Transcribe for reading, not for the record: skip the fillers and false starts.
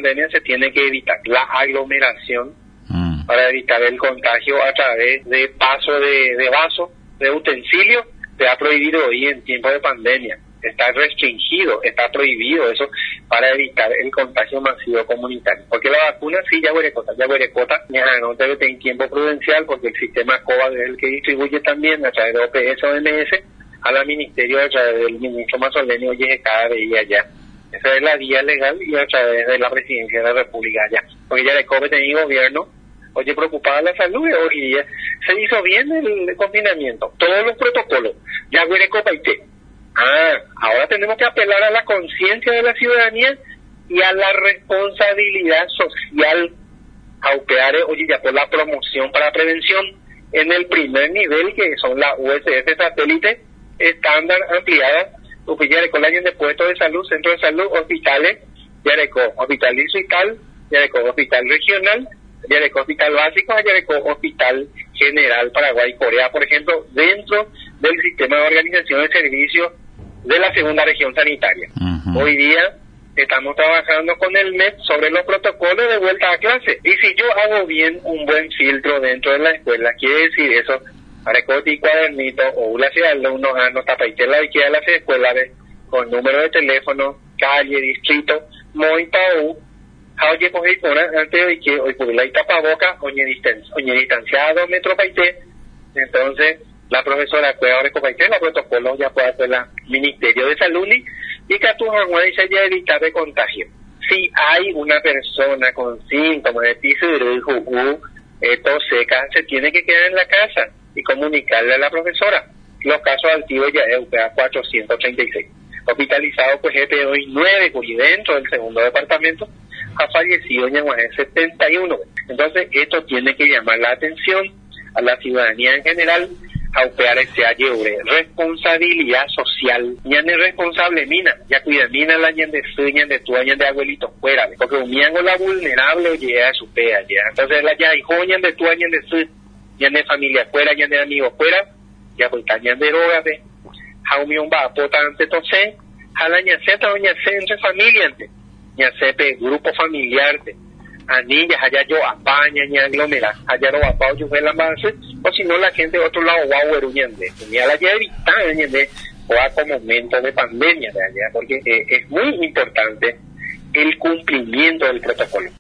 pandemia se tiene que evitar la aglomeración para evitar el contagio a través de paso de vaso, de utensilio. Se ha prohibido hoy en tiempo de pandemia. Está restringido, está prohibido eso para evitar el contagio masivo comunitario. Porque la vacuna sí ya huele cota, no debe tener tiempo prudencial porque el sistema COVAX es el que distribuye también a través de OPS o OMS a la ministerio a través del ministro Mazzoleni, oye, cada día allá. Esa es la vía legal y a través de la presidencia de la República allá. Porque ya de COVID tenía gobierno, oye, preocupada la salud, hoy día se hizo bien el confinamiento, todos los protocolos, ya huele copa y té. Ahora tenemos que apelar a la conciencia de la ciudadanía y a la responsabilidad social a operar, oye, ya por la promoción para prevención en el primer nivel, que son las USS satélite estándar ampliadas, porque ya con el año de puestos de salud, centros de salud, hospitales, ya con hospital distrital, ya con hospital regional, ya con hospital básico, ya con hospital general Paraguay y Corea, por ejemplo, dentro del sistema de organización de servicios de la segunda región sanitaria. Hoy día estamos trabajando con el MEP sobre los protocolos de vuelta a clase. Y si yo hago bien un buen filtro dentro de la escuela, quiere decir eso, para que cuadernito o una ciudad de alumnos anota para que la de las escuelas con número de teléfono, calle, distrito, muy pau, oye, pues antes de que hoy por la tapaboca, oye, distanciado, metro paité, entonces la profesora Cueva Recopaité, la protocolo ya puede hacer la Ministerio de Salud y que tu dice ya evitar de contagio. Si hay una persona con síntomas de tisurijo tos seca, se tiene que quedar en la casa y comunicarle a la profesora. Los casos activos ya es UPA 436. Hospitalizado pues este hoy 9 y dentro del segundo departamento ha fallecido en 71. Entonces esto tiene que llamar la atención a la ciudadanía en general a operar ese ayure, responsabilidad social. Ya no es responsable mina, ya cuida mina la ñan de su, ñan de tu, ñan de abuelito fuera, porque un miango la vulnerable oye a su pea ya. Entonces la ya hijo ñan de tu, ñan de su, ñan de familia fuera, ñan de amigos fuera, ya pues ñan de droga de jaumión va a pota ante tose, jala ñan seta o ñan se entre familia ante, ñan sepe grupo familiar de anillas, allá yo apaña, ña aglomera, allá lo apao yo fue la base, o si no la gente de otro lado va a huir ñande, ya la ya evitar ñande, o a como momento de pandemia de allá, porque es muy importante el cumplimiento del protocolo.